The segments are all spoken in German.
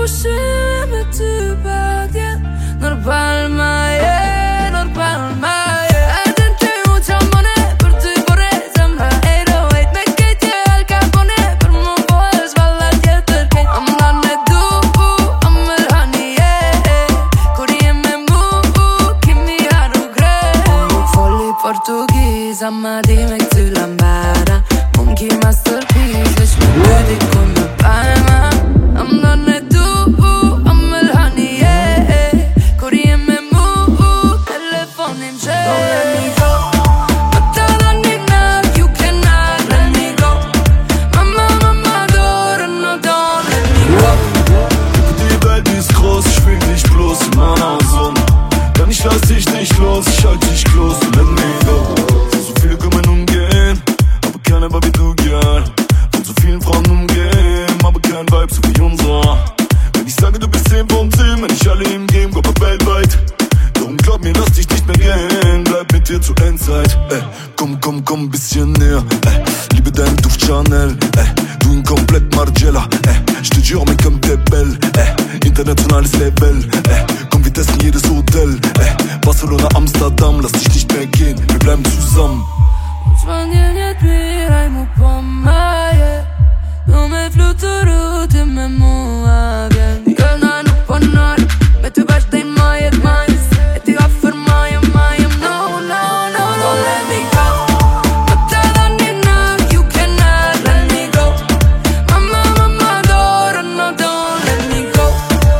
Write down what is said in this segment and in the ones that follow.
puszymy über dir. Nur palma, yeah, nur palma, yeah. Adentro mucha money, por ti por esa ma 808. Me quedé al capone, per mo puedes bailar y terke. I'm not a do, I'm a honey, yeah. Kurieme mu, kimi haru gre. Folli portugis, amma di me tu lambada. Monkey masterpiece, wish me müde come palma. I'm not a do, I'm a honey, yeah. Kurieme mu, telephone in jail. Don't let me go. But I don't need now, you cannot let me go. Mama, don't let me go. Die Welt ist groß, ich will dich bloß in meiner Sonne. Denn ich lass dich nicht los, ich halt dich close, let me go. So viele können umgehen, aber keiner war wie du, girl. Von so vielen Frauen umgehen, aber kein Vibe so wie unser. Wenn ich sage, du bist 10 von 10, wenn ich alle im Game, Gott weltweit. Darum glaub mir, lass dich nicht mehr gehen, bleib mit dir zur Endzeit. Komm, bisschen näher. Liebe deinen Duft Chanel. Du ihn komplett Margiela. Je te jure, mais comme t'es belle. Internationales Level. Komm, wir testen jedes Hotel. Barcelona, Amsterdam, lass dich nicht mehr gehen, wir bleiben zusammen. Dzwonię, nie odbieraj mu pomaje. Numer fluturut i me muagen. Girl, na nuk ponor. Me ty bash tej majet majs. E ty offer majem. No, don't let me go. But I don't need now, you cannot let me go. Mama, don't let me go.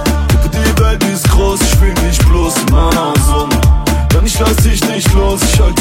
Die Welt ist groß, ich will dich bloß in meiner Sonne. Denn ich lass dich nicht los, ich halt